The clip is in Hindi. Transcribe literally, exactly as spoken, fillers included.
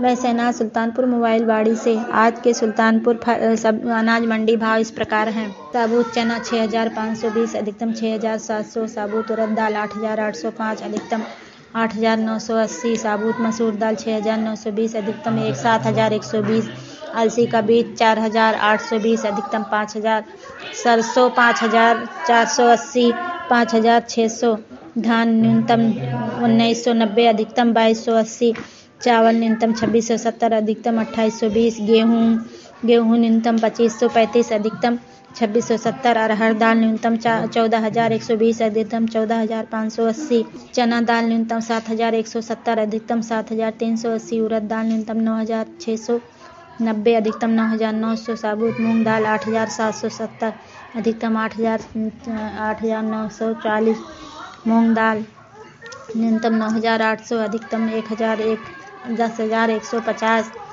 मैं शहनाज सुल्तानपुर मोबाइल बाड़ी से। आज के सुल्तानपुर सब अनाज मंडी भाव इस प्रकार हैं। साबुत चना छः हज़ार पाँच सौ बीस अधिकतम छः हज़ार सात सौ। साबुत उड़द दाल आठ हज़ार आठ सौ पाँच अधिकतम आठ हज़ार नौ सौ अस्सी। साबुत मसूर दाल छः हज़ार नौ सौ बीस अधिकतम एक सात हज़ार एक सौ बीस। अलसी का बीज चार हज़ार आठ सौ बीस अधिकतम पाँच हज़ार। सरसों पाँच हज़ार चार सौ अस्सी पाँच हज़ार छः सौ। धान न्यूनतम उन्नीस सौ नब्बे अधिकतम बाईस सौ अस्सी। चावल न्यूनतम छब्बीस सौ सत्तर अधिकतम अट्ठाईस सौ बीस। गेहूँ गेहूँ न्यूनतम पच्चीस सौ पैंतीस अधिकतम छब्बीस सौ सत्तर। अरहर दाल न्यूनतम चौदह हज़ार एक सौ बीस अधिकतम चौदह हज़ार पाँच सौ अस्सी। चना दाल न्यूनतम सात हज़ार एक सौ सत्तर अधिकतम सात हज़ार तीन सौ अस्सी। उड़द दाल न्यूनतम नौ हज़ार छः सौ नब्बे अधिकतम नौ हज़ार नौ सौ। साबुत मूंग दाल आठ हज़ार सात सौ सत्तर अधिकतम आठ हज़ार आठ हज़ार नौ सौ चालीस। मूंग दाल न्यूनतम नौ हज़ार आठ सौ अधिकतम एक हज़ार एक दस हज़ार एक सौ पचास।